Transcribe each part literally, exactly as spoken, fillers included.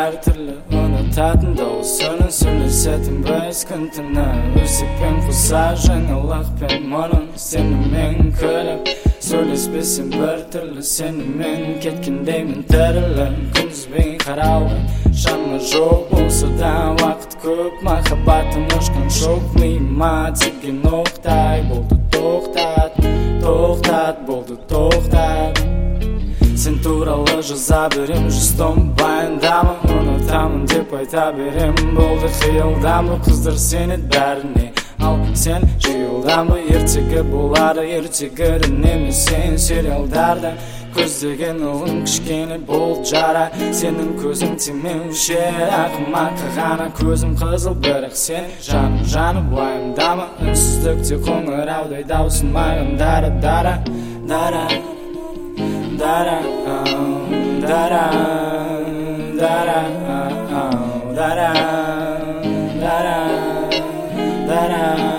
әртүрлі ұнататын дауыс үнін сөйлесетін біз күн түні өсекпен қоса жаңалықпен мұның сенімен күліп сөйлеспесем біртүрлі сенімен кеткендеймін тірілі күнізбен қарауға жанна жоқ болса да уақыт көп махаббатым ұшқан жоқ миыма тиген оқтай болды тоқтат тоқтат болды тоқтат сен туралы жаза берем жүз баяндама ұнатамын деп айта берем болды қиялдама қыздар сенеді бәріне ал сен жиылдама ертегі болады ертегірін емес сен сериалдарда көздеген ұлын кішкене бол жара сенің көзің тимеуші ақымақ ғана көзім қызыл бірақ сен жаным жаным уайымдама үнсіздікте қоңыраудай даусың маған дара дара дара дара дара дара дара дара дара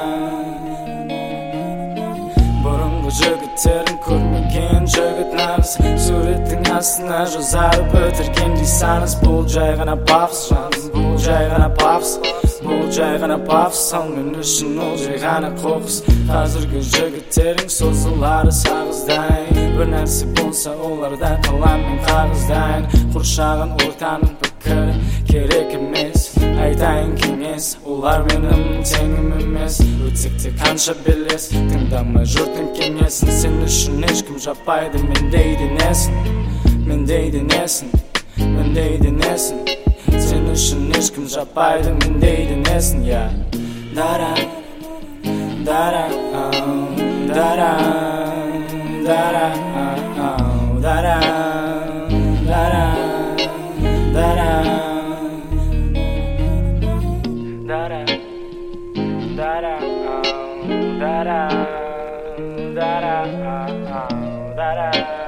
бұрынғы жігіттерін көрмеген жігіт нағыз суреттің астына жазарып өтіргендей саныз бұл жай ғана пафос жаным бұл жай ғана пафос бұл жай ғана пафос ал мен үшін ол жай ғана қоқыс қазіргі жігіттерің созылары сағыздай бір нәрсе болса оларда қалам мен қағаздайын қоршаған ортаның пікірі керек емес айтайын кеңес олар менің теңім емес өтсекте қанша белес тыңдамай жұрттың кеңесін сен үшін ешкім жаппайды мендей денесін мендей денесін мендей денесін сен үшін ешкім жаппайды мендей денесін я дара дара дара дара дара дара дара дара дара дара дара дара